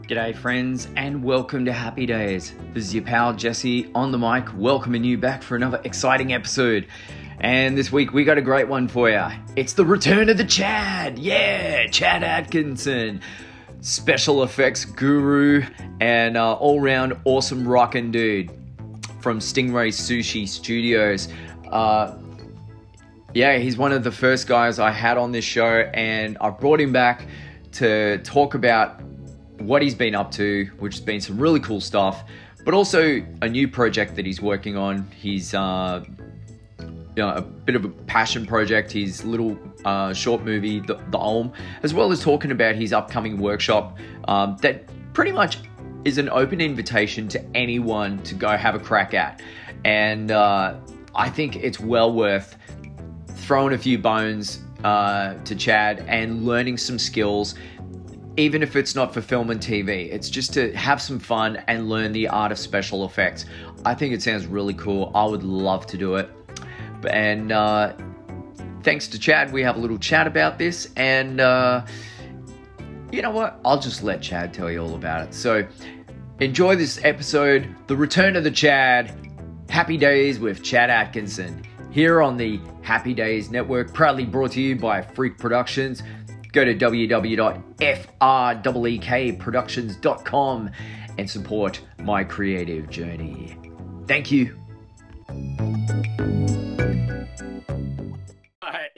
G'day friends and welcome to Happy Days. This is your pal Jesse on the mic, welcoming you back for another exciting episode. And this week we got a great one for you. It's the return of the Chad. Yeah, Chad Atkinson. Special effects guru and all-round awesome rockin' dude from Stingray Sushi Studios. Yeah, he's one of the first guys I had on this show, and I brought him back to talk about what he's been up to, which has been some really cool stuff, but also a new project that he's working on. He's a bit of a passion project, his little short movie, The Olm, as well as talking about his upcoming workshop that pretty much is an open invitation to anyone to go have a crack at. And I think it's well worth throwing a few bones to Chad and learning some skills. Even if it's not for film and TV, it's just to have some fun and learn the art of special effects. I think it sounds really cool. I would love to do it. And thanks to Chad, we have a little chat about this. And you know what? I'll just let Chad tell you all about it. So enjoy this episode, The Return of the Chad, Happy Days with Chad Atkinson, here on the Happy Days Network, proudly brought to you by Freak Productions. Go to www.freekproductions.com and support my creative journey. Thank you. All right.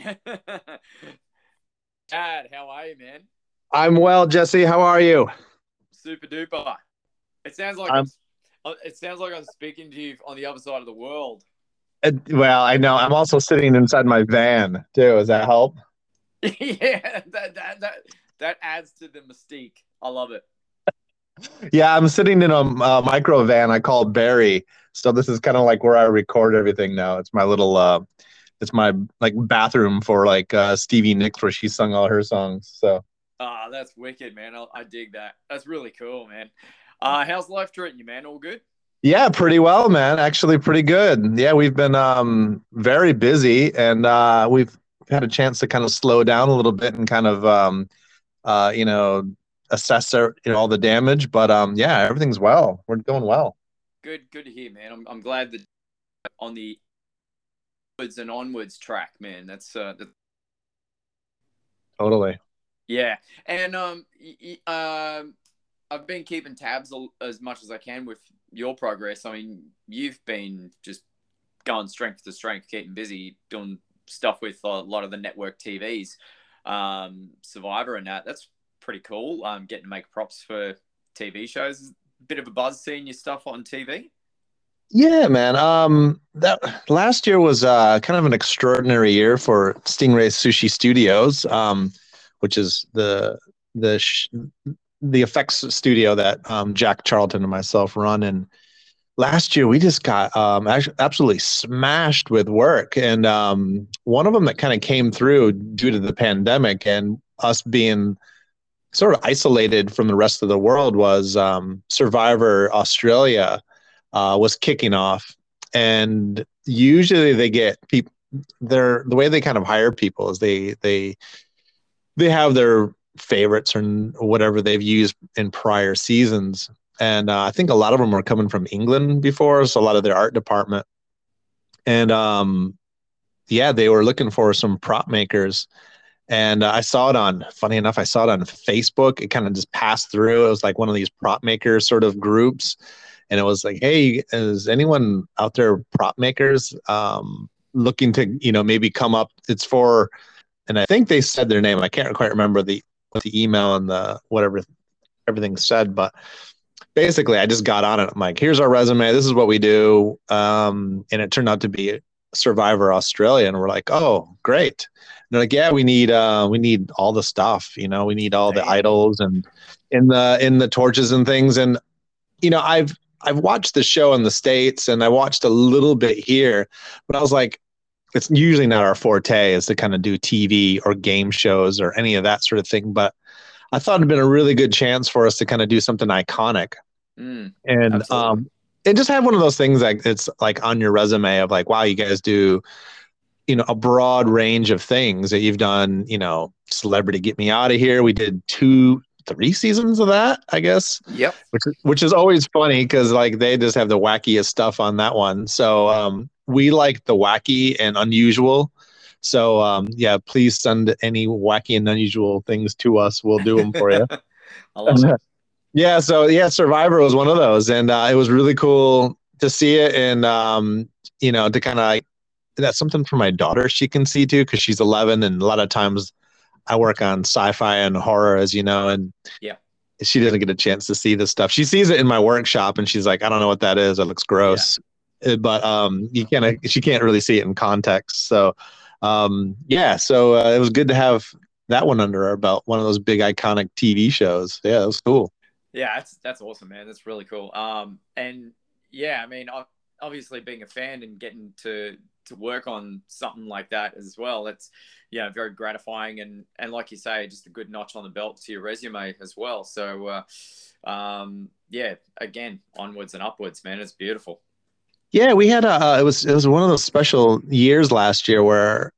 Chad, how are you, man? I'm well, Jesse. How are you? Super duper. It sounds like I'm speaking to you on the other side of the world. Well, I know. I'm also sitting inside my van too. Does that help? Yeah, that adds to the mystique. I love it. Yeah, I'm sitting in a micro van I call Barry. So this is kind of like where I record everything now. It's my little it's my like bathroom for like Stevie Nicks, where she sung all her songs. So that's wicked, man. I dig that. That's really cool, man. How's life treating you, man? All good? Yeah, pretty well, man. Actually pretty good. Yeah, we've been very busy, and we've had a chance to kind of slow down a little bit and kind of assess all the damage, but yeah, everything's well. We're going well. Good to hear, man. I'm glad that on the upwards and onwards track, man. That's totally. Yeah. And I've been keeping tabs as much as I can with your progress. I mean, you've been just going strength to strength, keeping busy, doing stuff with a lot of the network TVs, Survivor and that's pretty cool. Getting to make props for TV shows. Bit of a buzz seeing your stuff on TV. Yeah, man. That last year was kind of an extraordinary year for Stingray Sushi Studios, which is the effects studio that Jack Charlton and myself run. And last year, we just got absolutely smashed with work. And one of them that kind of came through due to the pandemic and us being sort of isolated from the rest of the world was Survivor Australia was kicking off. And usually they get people, the way they kind of hire people is they have their favorites or whatever they've used in prior seasons. And I think a lot of them were coming from England before, so a lot of their art department. And yeah, they were looking for some prop makers. And funny enough, I saw it on Facebook. It kind of just passed through. It was like one of these prop makers sort of groups. And it was like, hey, is anyone out there prop makers looking to, maybe come up? It's for, and I think they said their name. I can't quite remember what the email and the whatever everything said, but basically, I just got on it. I'm like, here's our resume. This is what we do. And it turned out to be Survivor Australia. And we're like, oh, great. And they're like, yeah, we need all the stuff. We need all the idols and in the torches and things. And, I've watched the show in the States and I watched a little bit here, but I was like, it's usually not our forte is to kind of do TV or game shows or any of that sort of thing. But I thought it'd been a really good chance for us to kind of do something iconic. And just have one of those things like it's like on your resume of like, wow, you guys do, a broad range of things that you've done, Celebrity Get Me Out of Here. We did two 3 seasons of that, I guess. Yep. Which is always funny because like they just have the wackiest stuff on that one. So we like the wacky and unusual. So yeah, please send any wacky and unusual things to us. We'll do them for you. I love it. Yeah. So yeah, Survivor was one of those, and it was really cool to see it, and you know, to kind of like, that's something for my daughter she can see too because she's 11, and a lot of times I work on sci-fi and horror, as you know, and yeah, she doesn't get a chance to see this stuff. She sees it in my workshop, and she's like, "I don't know what that is. It looks gross." Yeah. But she can't really see it in context. So yeah, so it was good to have that one under our belt. One of those big iconic TV shows. Yeah, it was cool. Yeah, that's awesome, man. That's really cool. And yeah, I mean, obviously being a fan and getting to work on something like that as well, that's, yeah, very gratifying, and like you say, just a good notch on the belt to your resume as well. So yeah, again, onwards and upwards, man. It's beautiful. Yeah, we had it was one of those special years last year where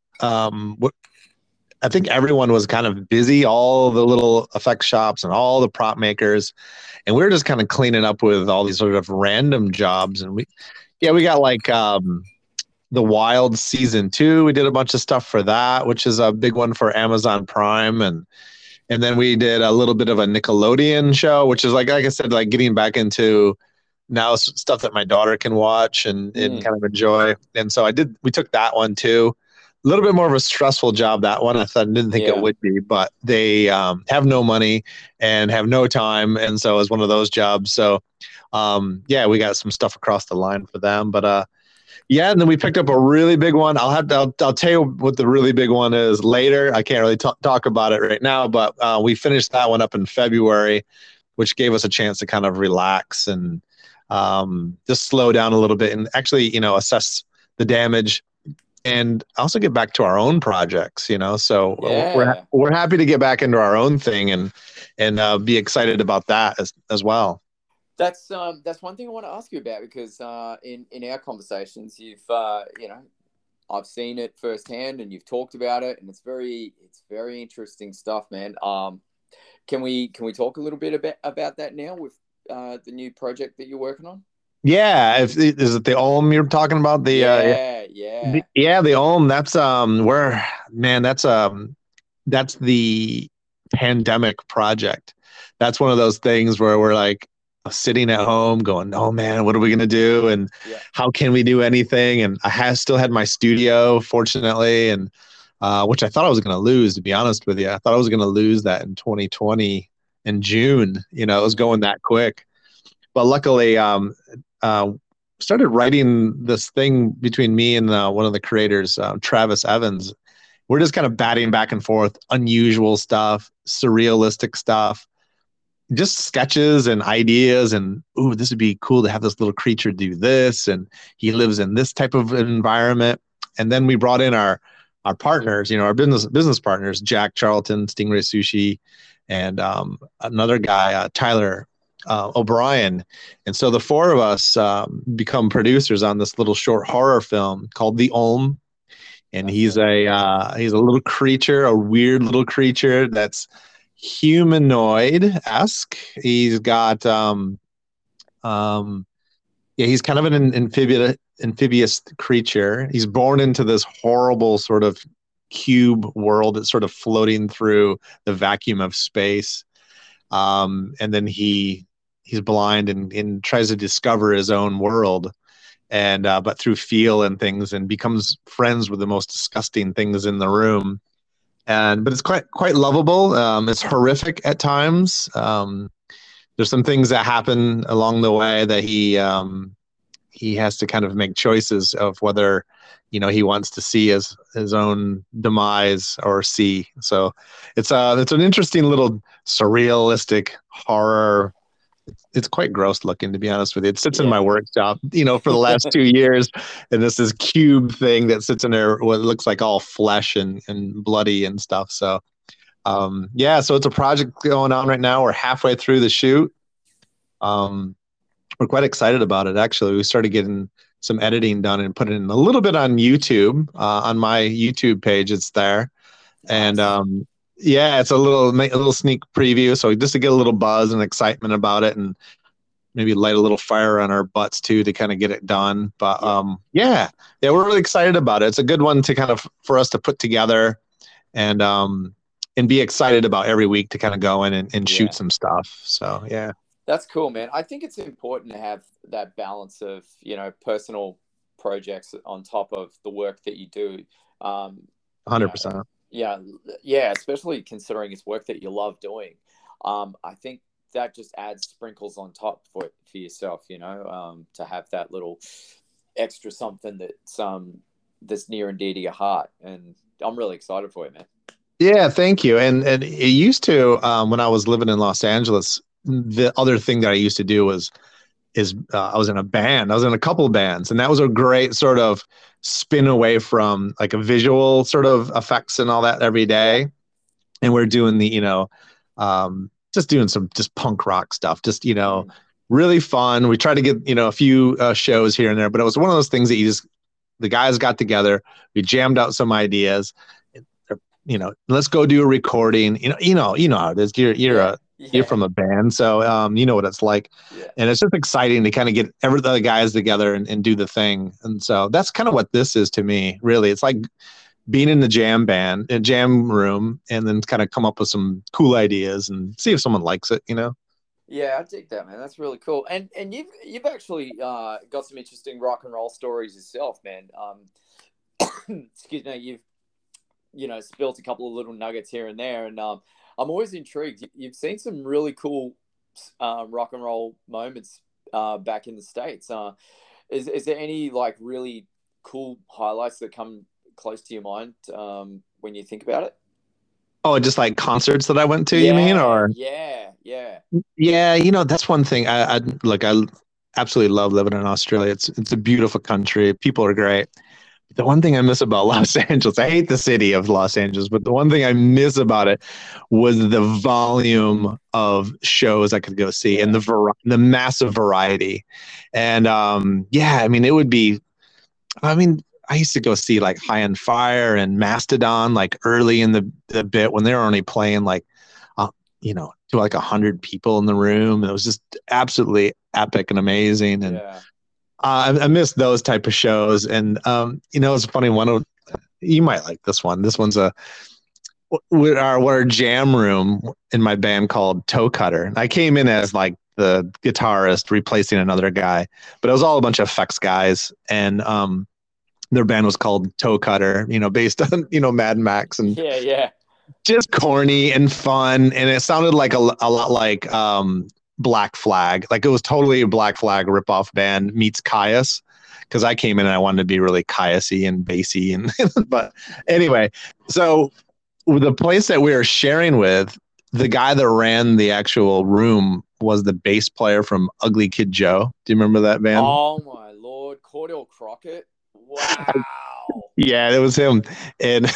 I think everyone was kind of busy, all the little effect shops and all the prop makers, and we were just kind of cleaning up with all these sort of random jobs. And we got like The Wild season 2. We did a bunch of stuff for that, which is a big one for Amazon Prime, and then we did a little bit of a Nickelodeon show, which is like I said, like getting back into now stuff that my daughter can watch and kind of enjoy. And so we took that one too. A little bit more of a stressful job, that one. I didn't think it would be, but they have no money and have no time. And so it was one of those jobs. So yeah, we got some stuff across the line for them, but yeah. And then we picked up a really big one. I'll tell you what the really big one is later. I can't really talk about it right now, but we finished that one up in February, which gave us a chance to kind of relax and just slow down a little bit and actually, you know, assess the damage and also get back to our own projects, you know. So we're happy to get back into our own thing and be excited about that as well. That's one thing I want to ask you about, because in our conversations, you've you know, I've seen it firsthand and you've talked about it, and it's very interesting stuff, man. Can we talk a little bit about that now with the new project that you're working on? Yeah, is it the Ulm you're talking about? The the Ulm. That's that's the pandemic project. That's one of those things where we're like sitting at home going, oh man, what are we gonna do, and how can we do anything? And I still had my studio, fortunately, and which I thought I was gonna lose, to be honest with you. I thought I was gonna lose that in 2020 in June. You know, it was going that quick. But luckily, started writing this thing between me and one of the creators, Travis Evans. We're just kind of batting back and forth, unusual stuff, surrealistic stuff, just sketches and ideas. And, ooh, this would be cool to have this little creature do this. And he lives in this type of environment. And then we brought in our partners, you know, our business partners, Jack Charlton, Stingray Sushi, and another guy, Tyler O'Brien. And so the four of us become producers on this little short horror film called The Ulm. And he's a little creature, a weird little creature that's humanoid-esque. He's got he's kind of an amphibious creature. He's born into this horrible sort of cube world that's sort of floating through the vacuum of space. And then he's blind and tries to discover his own world, and but through feel and things, and becomes friends with the most disgusting things in the room. But it's quite lovable. It's horrific at times. There's some things that happen along the way that he has to kind of make choices of whether, you know, he wants to see his own demise or see. So it's an interesting little surrealistic horror. It's quite gross looking, to be honest with you. It sits in my workshop, you know, for the last 2 years, and this is cube thing that sits in there, what looks like all flesh and bloody and stuff. So so it's a project going on right now. We're halfway through the shoot. We're quite excited about it, actually. We started getting some editing done and put it in a little bit on YouTube. On my YouTube page, it's there. And Yeah, it's a little sneak preview, so just to get a little buzz and excitement about it, and maybe light a little fire on our butts too to kind of get it done. But Yeah. yeah, we're really excited about it. It's a good one to kind of for us to put together and be excited about every week to kind of go in and shoot Yeah. some stuff. So yeah, That's cool, man. I think it's important to have that balance of, personal projects on top of the work that you do. You know, 100%. yeah, yeah, especially considering it's work that you love doing. I think that just adds sprinkles on top for yourself, to have that little extra something that's near and dear to your heart. And I'm really excited for it, man. Yeah, thank you. And it used to when I was living in Los Angeles, the other thing that I used to do was I was in a band. I was in a couple bands, and that was a great sort of spin away from like a visual sort of effects and all that every Yeah. day. And we're doing just doing some just punk rock stuff, just Mm. really fun. We try to get a few shows here and there, but it was one of those things that the guys got together, we jammed out some ideas, let's go do a recording. You know how it is. Yeah. You're Yeah. from a band, so you know what it's like, Yeah. and it's just exciting to kind of get every the guys together and do the thing. And so that's kind of what this is to me. Really, it's like being in the a jam room, and then kind of come up with some cool ideas and see if someone likes it. Yeah, I dig that, man. That's really cool. And you've actually got some interesting rock and roll stories yourself, man. Excuse me. You've spilt a couple of little nuggets here and there, and I'm always intrigued. You've seen some really cool rock and roll moments back in the States. Is there any like really cool highlights that come close to your mind when you think about it? Oh, just like concerts that I went to, you mean? Yeah, Or yeah, yeah, yeah, that's one thing. I absolutely love living in Australia. It's a beautiful country. People are great. The one thing I miss about Los Angeles, I hate the city of Los Angeles, but the one thing I miss about it was the volume of shows I could go see and yeah, the massive variety. And yeah, I mean, it would be. I mean, I used to go see like High on Fire and Mastodon like early in the bit when they were only playing like to like 100 people in the room. It was just absolutely epic and amazing. And yeah. I miss those type of shows. And it's funny. You might like this one. This one's our jam room in my band called Toe Cutter. And I came in as like the guitarist replacing another guy, but it was all a bunch of effects guys. And their band was called Toe Cutter, based on Mad Max, and Yeah, yeah. just corny and fun. And it sounded like a lot like Black Flag. Like it was totally a Black Flag ripoff band meets Caius. Because I came in and I wanted to be really Caius-y and bassy, and but anyway, so the place that we were sharing with, the guy that ran the actual room was the bass player from Ugly Kid Joe. Do you remember that band? Oh my lord, Cordell Crockett. Wow. Yeah, it was him. And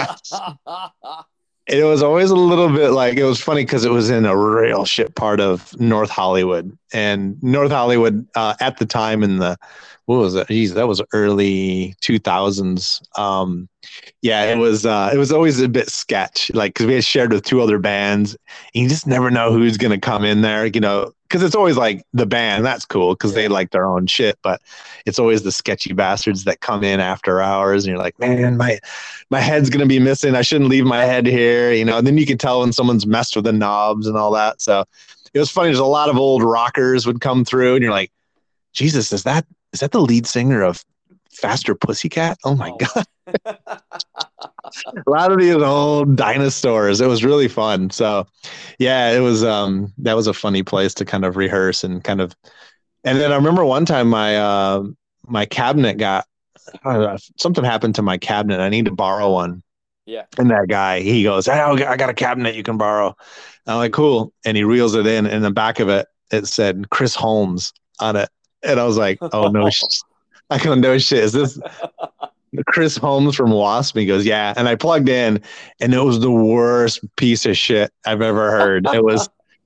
it was always a little bit like, it was funny because it was in a real shit part of North Hollywood. And North Hollywood at the time in what was it? Geez, that was early 2000s. Yeah, it was always a bit sketch, like because we had shared with two other bands, and you just never know who's gonna come in there, because it's always like the band, that's cool because they Yeah. like their own shit, but it's always the sketchy bastards that come in after hours, and you're like, man, my head's gonna be missing. I shouldn't leave my head here, And then you can tell when someone's messed with the knobs and all that. So it was funny. There's a lot of old rockers would come through, and you're like, Jesus, is that the lead singer of Faster Pussycat? Oh my Oh God. my. A lot of these old dinosaurs. It was really fun. So yeah, it was that was a funny place to kind of rehearse and then I remember one time my cabinet got something happened to my cabinet. I need to borrow one. Yeah. And that guy, he goes, hey, I got a cabinet you can borrow. I'm like, cool. And he reels it in the back of it, it said Chris Holmes on it. And I was like, oh no, I go, no shit. Is this Chris Holmes from Wasp? He goes, yeah. And I plugged in, and it was the worst piece of shit I've ever heard. It was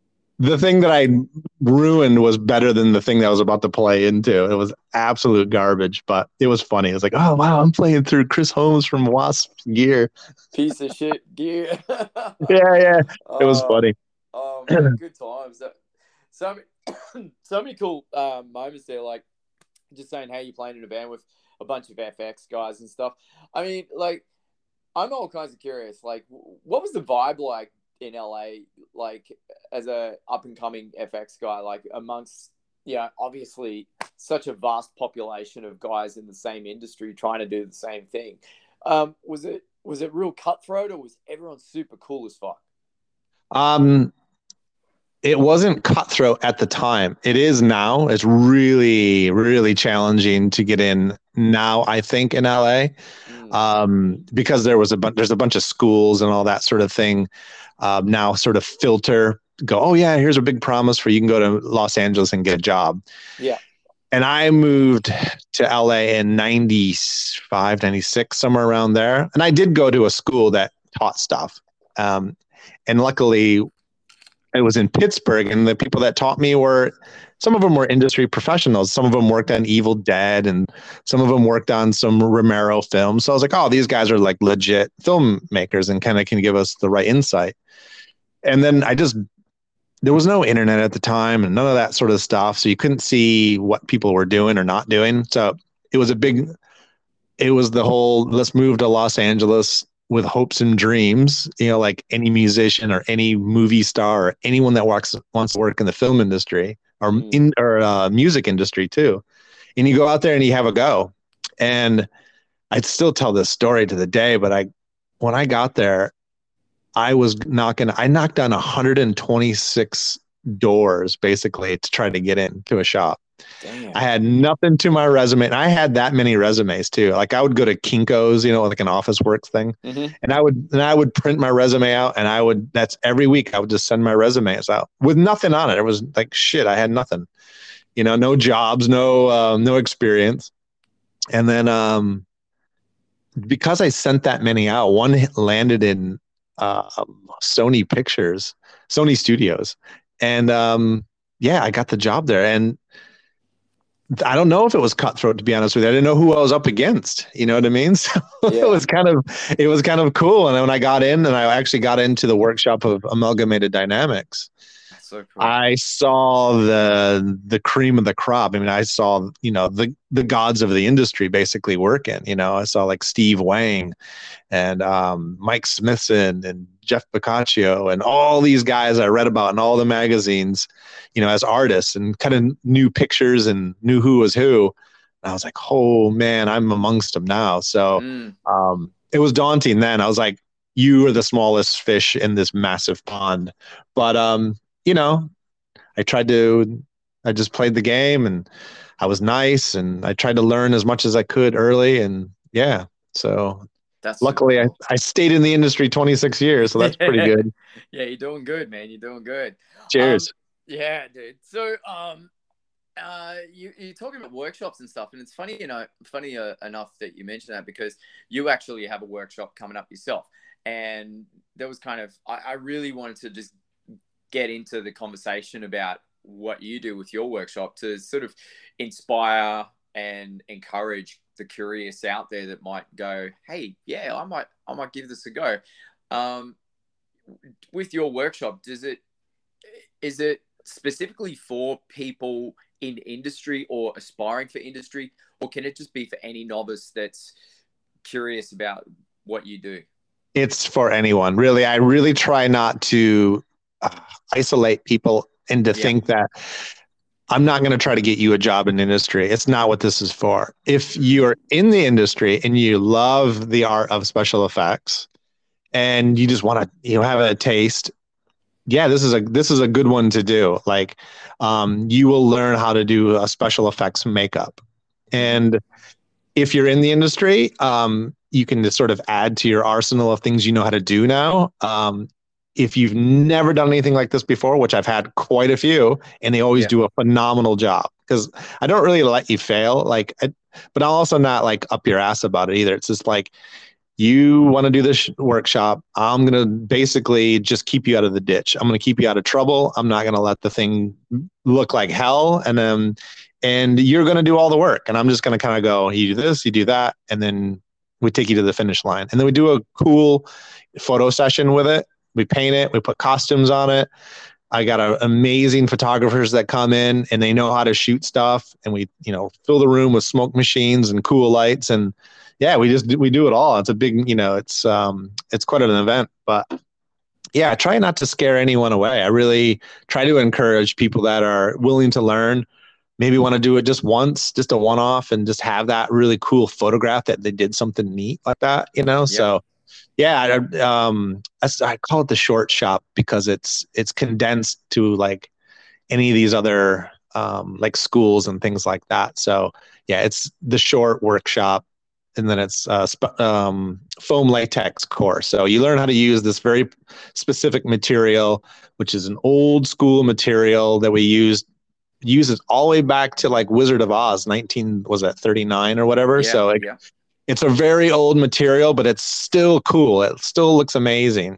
the thing that I ruined was better than the thing that I was about to play into. It was absolute garbage, but it was funny. It was like, oh wow, I'm playing through Chris Holmes from Wasp Gear. Piece of shit gear. Yeah, yeah. It was Oh, funny. oh man, good times. So, so many cool moments there. Like just saying, hey, you playing in a band with a bunch of FX guys and stuff. I mean, like, I'm all kinds of curious. Like, what was the vibe like in LA? Like, as a up and coming FX guy, like amongst obviously such a vast population of guys in the same industry trying to do the same thing. Was it real cutthroat, or was everyone super cool as fuck? Um, it wasn't cutthroat at the time. It is now. It's really, really challenging to get in now, I think, in LA. Mm, Because there's a bunch of schools and all that sort of thing now sort of filter go, oh yeah, here's a big promise for you can go to Los Angeles and get a job. yeah. And I moved to LA in 95, 96, somewhere around there. And I did go to a school that taught stuff. And luckily it was in Pittsburgh, and the people that taught me some of them were industry professionals. Some of them worked on Evil Dead, and some of them worked on some Romero films. So I was like, oh, these guys are like legit filmmakers and kind of can give us the right insight. And then there was no internet at the time and none of that sort of stuff. So you couldn't see what people were doing or not doing. So it was it was the whole, let's move to Los Angeles with hopes and dreams, like any musician or any movie star or anyone that wants to work in the film industry or music industry too. And you go out there and you have a go. And I'd still tell this story to the day, but when I got there, I knocked on 126 doors basically to try to get into a shop. Damn. I had nothing to my resume. And I had that many resumes too. Like I would go to Kinko's, like an office works thing. Mm-hmm. And I would print my resume out, and that's every week I would just send my resumes out with nothing on it. It was like, shit, I had nothing, no jobs, no experience. And then, because I sent that many out, one landed in Sony Studios. And I got the job there. And I don't know if it was cutthroat, to be honest with you. I didn't know who I was up against. You know what I mean? So Yeah. it was kind of cool. And then when I got in, and I actually got into the workshop of Amalgamated Dynamics, That's so cool. I saw the cream of the crop. I mean, I saw, the gods of the industry basically working. I saw like Steve Wang and Mike Smithson and Jeff Boccaccio and all these guys I read about in all the magazines, as artists, and kind of knew pictures and knew who was who. And I was like, oh man, I'm amongst them now. So it was daunting then. I was like, you are the smallest fish in this massive pond. But, I just played the game, and I was nice, and I tried to learn as much as I could early. And so That's luckily I stayed in the industry 26 years. So that's pretty good. Yeah, you're doing good, man. You're doing good. Cheers. Yeah, dude. So, you're talking about workshops and stuff, and it's funny, enough that you mentioned that, because you actually have a workshop coming up yourself, and there was kind of, I really wanted to just get into the conversation about what you do with your workshop to sort of inspire and encourage the curious out there that might go, hey, yeah, I might give this a go. With your workshop, is it specifically for people in industry or aspiring for industry, or can it just be for any novice that's curious about what you do? It's for anyone, really. I really try not to isolate people and to think that I'm not going to try to get you a job in the industry. It's not what this is for. If you're in the industry and you love the art of special effects and you just want to, have a taste, this is a good one to do. Like, you will learn how to do a special effects makeup. And if you're in the industry, you can just sort of add to your arsenal of things you know how to do now. If you've never done anything like this before, which I've had quite a few, and they always do a phenomenal job, because I don't really let you fail. But I'll also not like up your ass about it either. It's just like, You want to do this workshop. I'm going to basically just keep you out of the ditch. I'm going to keep you out of trouble. I'm not going to let the thing look like hell. And you're going to do all the work. And I'm just going to kind of go, you do this, you do that. And then we take you to the finish line. And then we do a cool photo session with it. We paint it, we put costumes on it. I got amazing photographers that come in and they know how to shoot stuff. And we, fill the room with smoke machines and cool lights. And yeah, we do it all. It's a big, it's quite an event, but yeah, I try not to scare anyone away. I really try to encourage people that are willing to learn, maybe want to do it just once, just a one-off, and just have that really cool photograph that they did something neat like that, Yep. So yeah, I call it the short shop because it's condensed to like any of these other like schools and things like that. So yeah, it's the short workshop, and then it's foam latex course. So you learn how to use this very specific material, which is an old school material that we uses all the way back to like Wizard of Oz, 39 or whatever. Yeah, so yeah. It's a very old material, but it's still cool. It still looks amazing,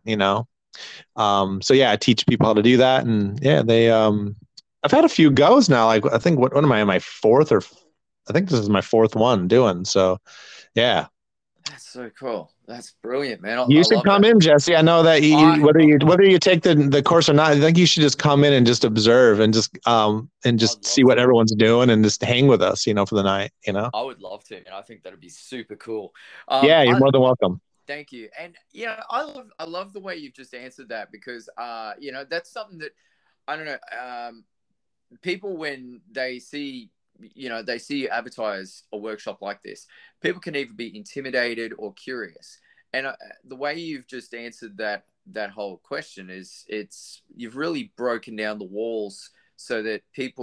So yeah, I teach people how to do that, and yeah, I've had a few goes now. Like I think what am I? My fourth, or I think this is my fourth one doing. So yeah. That's so cool. That's brilliant, man. You I should love come that. in, Jesse. I know that whether you take the course or not, I think you should just come in and just observe and just I'd see love what to. everyone's doing and just hang with us, for the night. I would love to, and I think that'd be super cool. Yeah, you're I more than welcome. Thank you. And I love the way you've just answered that, because that's something that I don't know. People, when they see you advertise a workshop like this, people can either be intimidated or curious. And the way you've just answered that whole question is, you've really broken down the walls so that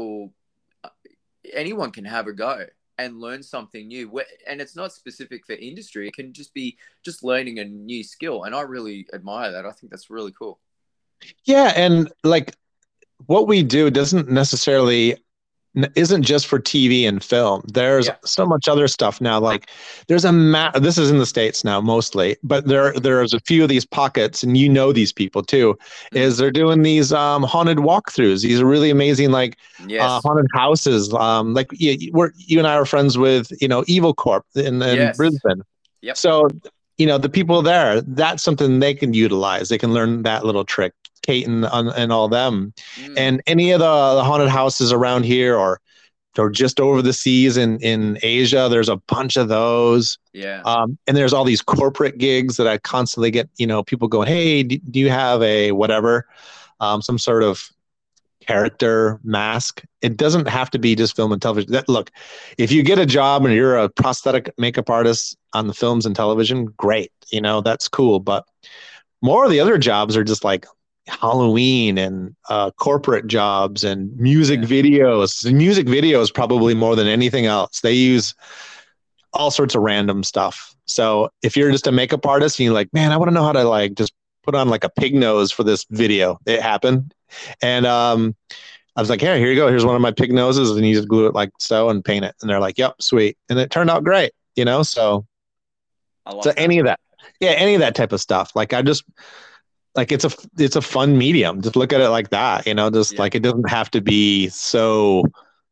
anyone can have a go and learn something new. And it's not specific for industry. It can just be just learning a new skill. And I really admire that. I think that's really cool. Yeah, and like what we do doesn't necessarily isn't just for TV and film. There's Yeah. so much other stuff now. Like there's this is in the States now mostly, but there's a few of these pockets, and these people too, is they're doing these haunted walkthroughs. These are really amazing, like Yes. haunted houses. Like you and I are friends with, Evil Corp in Yes. Brisbane. Yep. So, the people there, that's something they can utilize. They can learn that little trick. Kate and all them, and any of the haunted houses around here, or just over the seas in Asia. There's a bunch of those. Yeah. And there's all these corporate gigs that I constantly get, people going, hey, do you have a whatever, some sort of character mask? It doesn't have to be just film and television. Look, if you get a job and you're a prosthetic makeup artist on the films and television, great. That's cool. But more of the other jobs are just like Halloween and corporate jobs and music videos. Music videos probably more than anything else. They use all sorts of random stuff. So if you're just a makeup artist and you're like, man, I want to know how to like just put on like a pig nose for this video. It happened. And I was like, here you go. Here's one of my pig noses. And you just glue it like so and paint it. And they're like, yep, sweet. And it turned out great, so any of that. Yeah, any of that type of stuff. Like it's a fun medium. Just look at it like that, like it doesn't have to be so,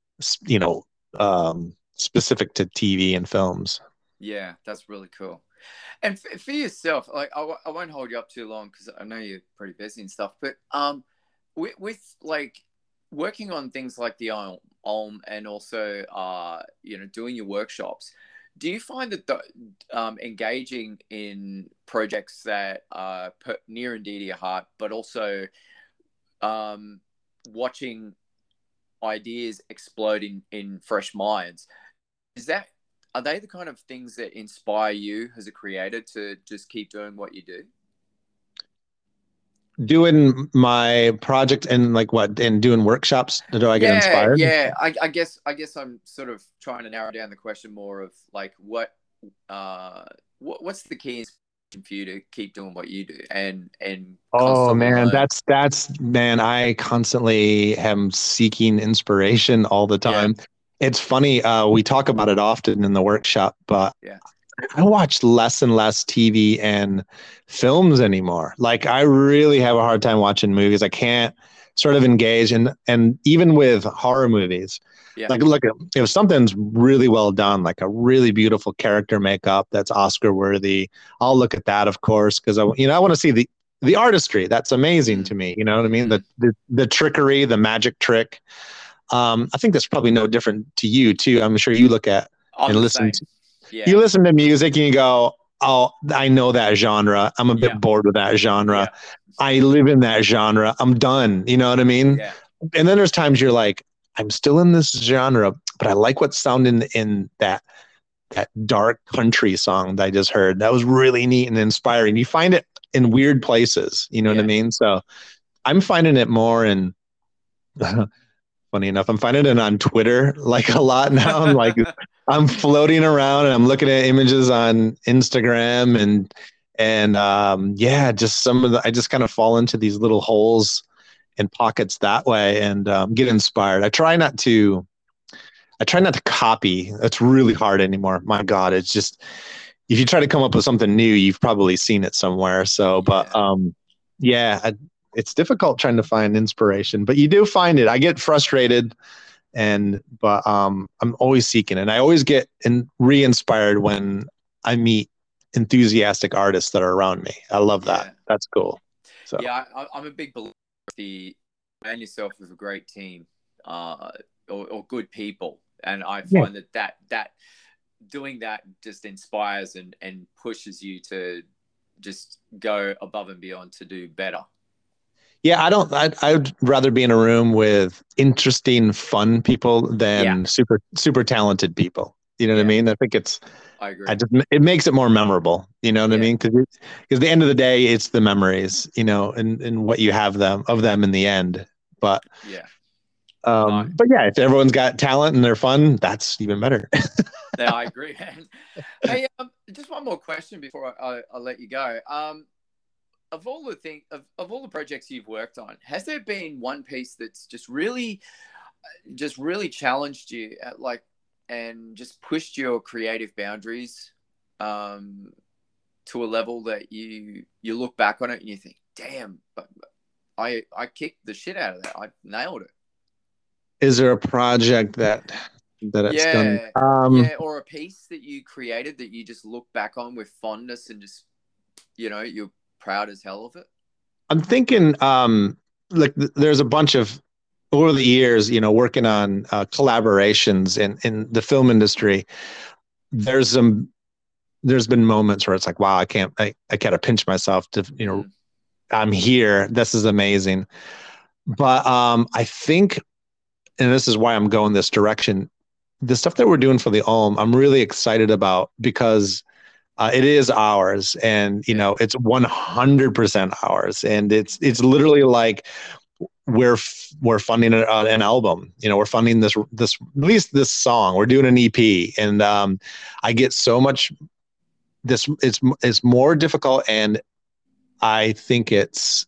specific to TV and films. Yeah, that's really cool. And for yourself, like I won't hold you up too long because I know you're pretty busy and stuff. But with like working on things like the Ulm and also doing your workshops, do you find that engaging in projects that are near and dear to your heart, but also watching ideas explode in fresh minds, are they the kind of things that inspire you as a creator to just keep doing what you do? Doing my project and like what, and doing workshops, do I get inspired? Yeah. I guess I'm sort of trying to narrow down the question more of like what's the key inspiration for you to keep doing what you do and oh man, learn? that's man, I constantly am seeking inspiration all the time. It's funny, we talk about it often in the workshop, but I watch less and less TV and films anymore. Like I really have a hard time watching movies. I can't sort of engage, and even with horror movies, Yeah. like look, if something's really well done, like a really beautiful character makeup that's Oscar worthy, I'll look at that, of course, because I want to see the artistry. That's amazing Mm. to me. You know what I mean? Mm. The trickery, the magic trick. I think that's probably no different to you too. I'm sure you look at I'm and the listen same. you Yeah. listen to music and you go, oh, I know that genre. I'm a bit Yeah. bored with that genre. Yeah. I live in that genre. I'm done. You know what I mean? Yeah. And then there's times you're like, I'm still in this genre, but I like what's sounding in that dark country song that I just heard. That was really neat and inspiring. You find it in weird places. You know what I Yeah. mean? So I'm finding it more in funny enough, I'm finding it on Twitter like a lot now. I'm like, I'm floating around and I'm looking at images on Instagram and yeah, just some of the I just kind of fall into these little holes and pockets that way and get inspired. I try not to copy. That's really hard anymore. My God, it's just if you try to come up with something new, you've probably seen it somewhere. So, but Yeah. yeah, it's difficult trying to find inspiration, but you do find it. I get frustrated, but I'm always seeking, and I always get re-inspired when I meet enthusiastic artists that are around me. I love that. Yeah. That's cool. So Yeah. I'm a big believer of the surround yourself with a great team, uh, or good people, and I yeah, find that doing that just inspires and pushes you to just go above and beyond to do better. yeah. I'd rather be in a room with interesting, fun people Yeah. than super talented people. You know what I Yeah. mean? I think it's I agree. it makes it more memorable. You know what I Yeah. mean? Because at the end of the day, it's the memories, and what you have them in the end. But Yeah. No. but yeah, if everyone's got talent and they're fun, that's even better. Yeah, I agree, man. Hey, just one more question before I let you go. Of all the of all the projects you've worked on, has there been one piece that's just really challenged you at like and just pushed your creative boundaries um, to a level that you look back on it and you think, damn, but I kicked the shit out of that. I nailed it. Is there a project that it's done? Yeah, yeah, or a piece that you created that you just look back on with fondness and just you're proud as hell of it. I'm thinking, like there's a bunch of over the years, working on collaborations in the film industry. There's some there's been moments where it's like, wow, I gotta pinch myself to, Mm. I'm here. This is amazing. But I think, and this is why I'm going this direction, the stuff that we're doing for the Ulm, I'm really excited about because it is ours, and Yeah, it's 100% ours, and it's literally like we're funding an album. We're funding this at least this song. We're doing an EP, and I get so much. It's more difficult, and I think it's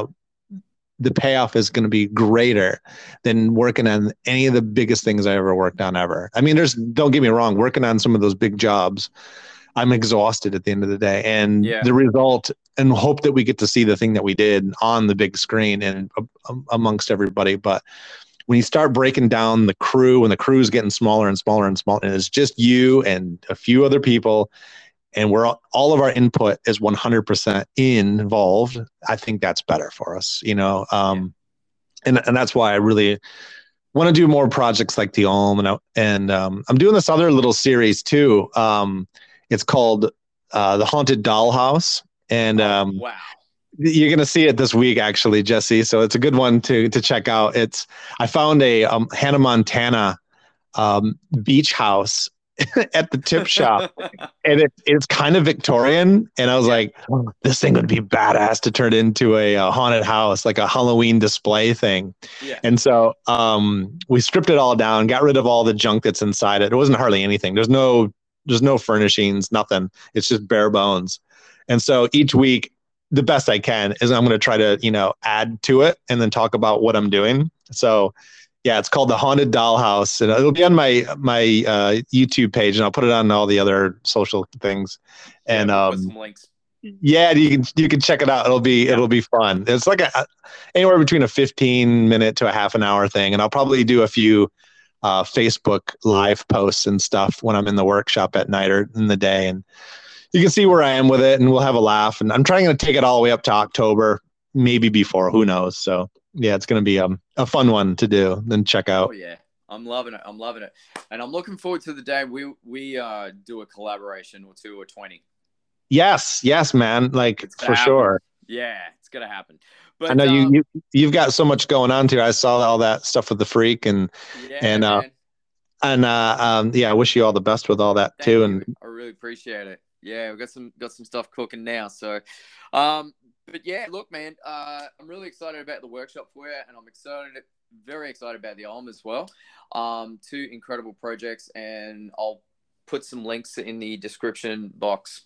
the payoff is going to be greater than working on any of the biggest things I ever worked on ever. I mean, don't get me wrong, working on some of those big jobs, I'm exhausted at the end of the day. And yeah, the result, and hope that we get to see the thing that we did on the big screen and amongst everybody. But when you start breaking down the crew, when the crew's getting smaller and smaller and smaller, and it's just you and a few other people, and all of our input is 100% involved, I think that's better for us, yeah. and that's why I really want to do more projects like the Ulm, and I'm doing this other little series too. It's called The Haunted Dollhouse, and Oh wow. you're gonna see it this week, actually, Jesse. So it's a good one to check out. I found a Hannah Montana beach house at the tip shop, and it's kind of Victorian. And I was Yeah, like, oh, this thing would be badass to turn into a haunted house, like a Halloween display thing. yeah, And so we stripped it all down, got rid of all the junk that's inside it. It wasn't hardly anything. There's no furnishings, nothing. It's just bare bones. And so each week, the best I can is I'm going to try to add to it and then talk about what I'm doing. So Yeah, it's called The Haunted Dollhouse, and it'll be on my YouTube page, and I'll put it on all the other social things. Yeah, And we'll put some links. yeah, you can check it out. It'll be fun. It's like anywhere between a 15-minute to a half an hour thing, and I'll probably do a few Facebook live posts and stuff when I'm in the workshop at night or in the day, and you can see where I am with it, and we'll have a laugh. And I'm trying to take it all the way up to October, maybe before, who knows. So yeah, it's going to be a fun one to do and check out. Oh yeah, I'm loving it. I'm loving it, and I'm looking forward to the day we do a collaboration or two or 20. Yes, man. Like for happen. sure. Yeah, it's gonna happen. But I know you've got so much going on too. I saw all that stuff with the freak and yeah, and man. yeah, I wish you all the best with all that Thank too. you. And I really appreciate it. Yeah, we've got some stuff cooking now. So, but yeah, look, man, I'm really excited about the workshop for you, and I'm very excited about the album as well. Two incredible projects, and I'll put some links in the description box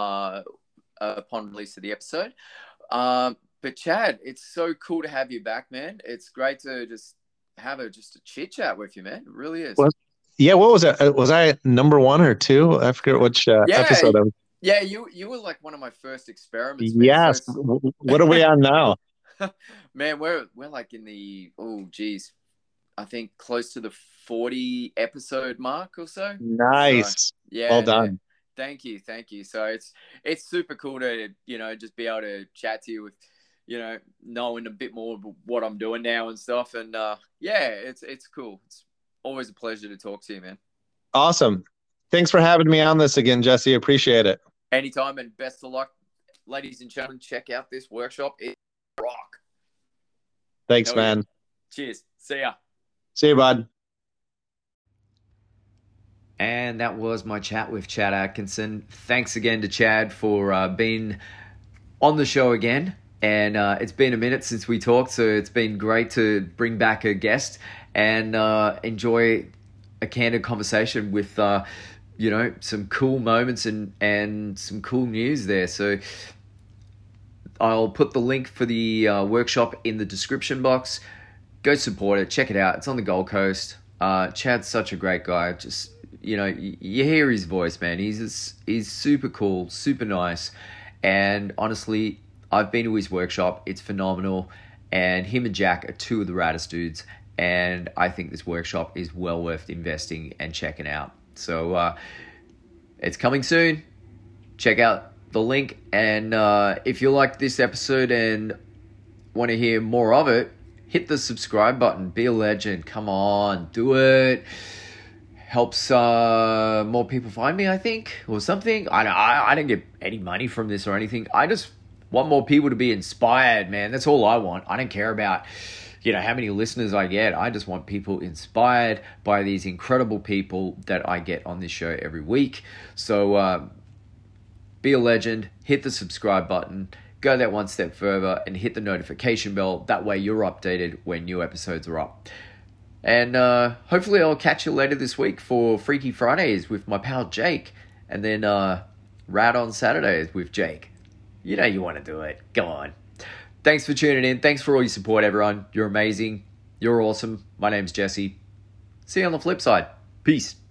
upon release of the episode. But Chad, it's so cool to have you back, man. It's great to just have a chit chat with you, man. It really is. Yeah, what was it? Was I number 1 or 2? I forget which episode I was. Yeah, you were like one of my first experiments, man. Yes. So what are we on now? Man, we're like in the I think close to the 40 episode mark or so. Nice. So, yeah. Well done. Yeah. Thank you. So it's super cool to, just be able to chat to you with, knowing a bit more of what I'm doing now and stuff. And yeah, it's cool. It's always a pleasure to talk to you, man. Awesome. Thanks for having me on this again, Jesse. Appreciate it. Anytime, and best of luck. Ladies and gentlemen, check out this workshop. It's rock. Thanks, man. Cheers. See ya. See you, bud. And that was my chat with Chad Atkinson. Thanks again to Chad for being on the show again. And it's been a minute since we talked, so it's been great to bring back a guest and enjoy a candid conversation with, some cool moments and some cool news there. So I'll put the link for the workshop in the description box. Go support it. Check it out. It's on the Gold Coast. Chad's such a great guy. Just, you hear his voice, man. He's super cool, super nice. And honestly, I've been to his workshop. It's phenomenal. And him and Jack are two of the raddest dudes. And I think this workshop is well worth investing and checking out. So it's coming soon. Check out the link. And if you like this episode and want to hear more of it, hit the subscribe button. Be a legend. Come on, do it. Helps more people find me, I think, or something. I don't get any money from this or anything. I just want more people to be inspired, man. That's all I want. I don't care about, how many listeners I get. I just want people inspired by these incredible people that I get on this show every week. So be a legend. Hit the subscribe button. Go that one step further and hit the notification bell. That way you're updated when new episodes are up. And hopefully I'll catch you later this week for Freaky Fridays with my pal Jake. And then Rad on Saturdays with Jake. You know you want to do it. Go on. Thanks for tuning in. Thanks for all your support, everyone. You're amazing. You're awesome. My name's Jesse. See you on the flip side. Peace.